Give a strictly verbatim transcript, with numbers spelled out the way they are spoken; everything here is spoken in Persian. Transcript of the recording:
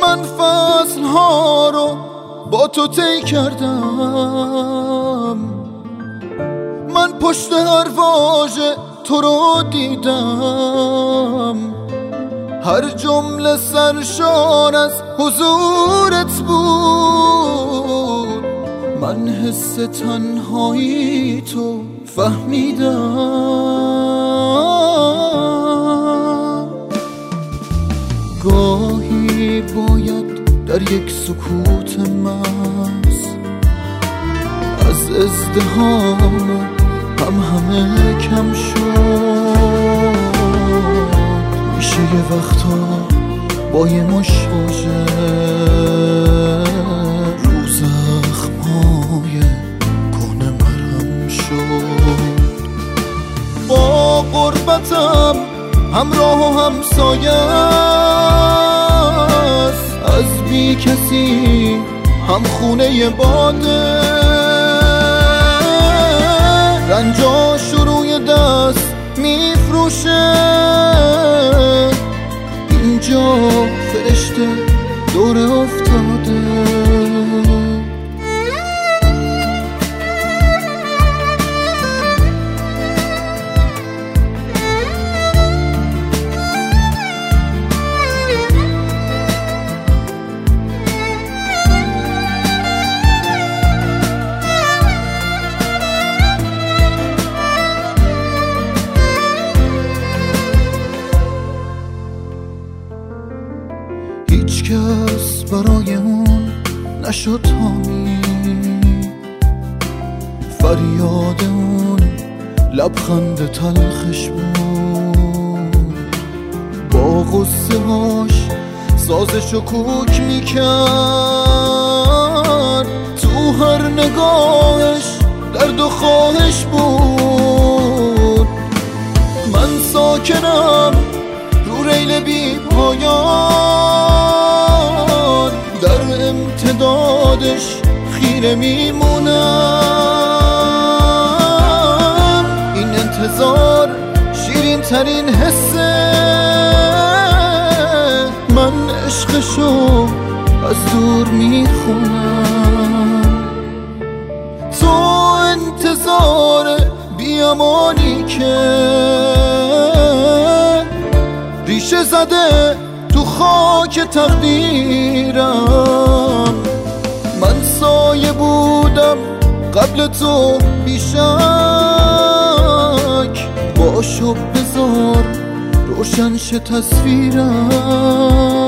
من فصل ها رو با تو طی کردم، من پشت هر واژه تو رو دیدم، هر جمله سرشار از حضورت بود، من حس تنهایی تو فهمیدم. گاهی باید در یک سکوت محض از ازدحام هم همه کم شد، میشه یه وقتا با یه مشواژه رو زخمای کهنه مرهم شد. با غربتم همراه و همسایه است، از بی کسی هم خونه باده، رنجاش روی دست میفروشه، اینجا فرشته دور افتاده. هیچ کس برای اون نشد حامی، فریاد اون لبخند تلخش بود، با غصه هاش سازشو کوک میکرد، تو هر نگاهش درد و خواهش بود. من ساکنم رو ریل بی پایان، در امتدادش خیره میمونم، این انتظار شیرین ترین حسه، من عشقشو از دور میخونم. تو انتظار بیامانی که ریشه زده تو خاک تقدیرم، من سایه بودم قبل تو بیشک، باشو بذار روشن شه تصویرم.